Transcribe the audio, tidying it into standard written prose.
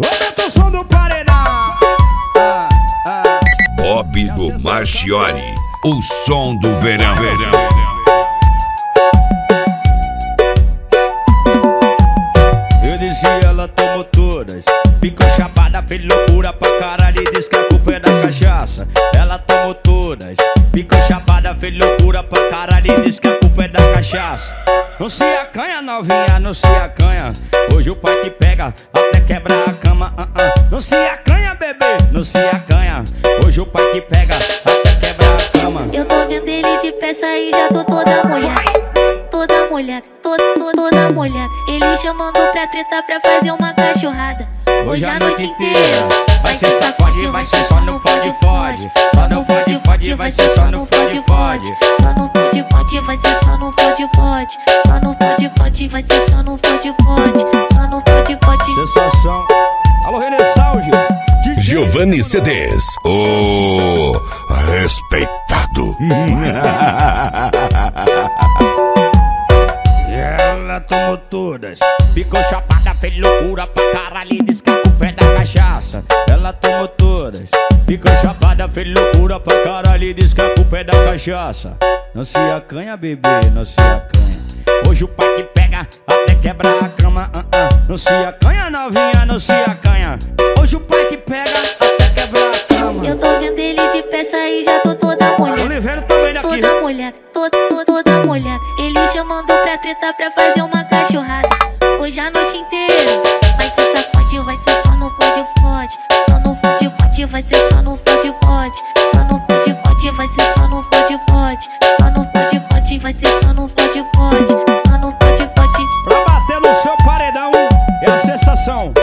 Aumenta o som do paredão. Bob do Marchiori, o som do verão. Eu disse ela tomou todas, ficou chapada, fez loucura pra caralho e disse que a culpa é da cachaça. Ela tomou todas, ficou chapada, fez loucura pra caralho e disse que a culpa é da cachaça. Não se acanha, novinha, não se acanha. Hoje o pai que pega até quebra a cama. Não se acanha, bebê, não se acanha. Hoje o pai que pega até quebra a cama. Eu tô vendo ele de peça e já tô toda molhada. Toda molhada, toda molhada. Ele chamando pra treta pra fazer uma cachorrada. Hoje a noite inteira vai ser sacode, vai ser só no fode-fode. Só no fode-fode, vai ser só no fode-fode. Só no fode-fode, vai ser só no fode-fode. Só no fode-fode, vai ser só no fode-fode. Só no fode-fode. Sensação. Alô, Renessalge. Giovanni CDs, o respeitado. Ela tomou todas, ficou chapada, fez loucura pra caralho e disse que a culpa é da cachaça. Ela tomou todas, ficou chapada, fez loucura pra caralho e disse que a culpa é da cachaça. Não se acanha, bebê, não se acanha. Hoje o pai que pega até quebra a cama. Não se acanha, novinha, não se acanha. Hoje o pai que pega até quebra a cama. Eu tô vendo ele de peça e já tô toda molhada. Oliveira também daqui. Toda molhada, toda molhada. Ele chamando pra treta pra fazer uma cachorrada. Hoje a noite inteira vai ser sacode, vai ser só no fode-fode. Só no fode-fode, vai ser só no fode-fode. Só no fode-fode, vai ser só no fode-fode. Só no fode-fode, vai ser só no fode-fode. Só no fode-fode. Pra bater no seu paredão é a sensação.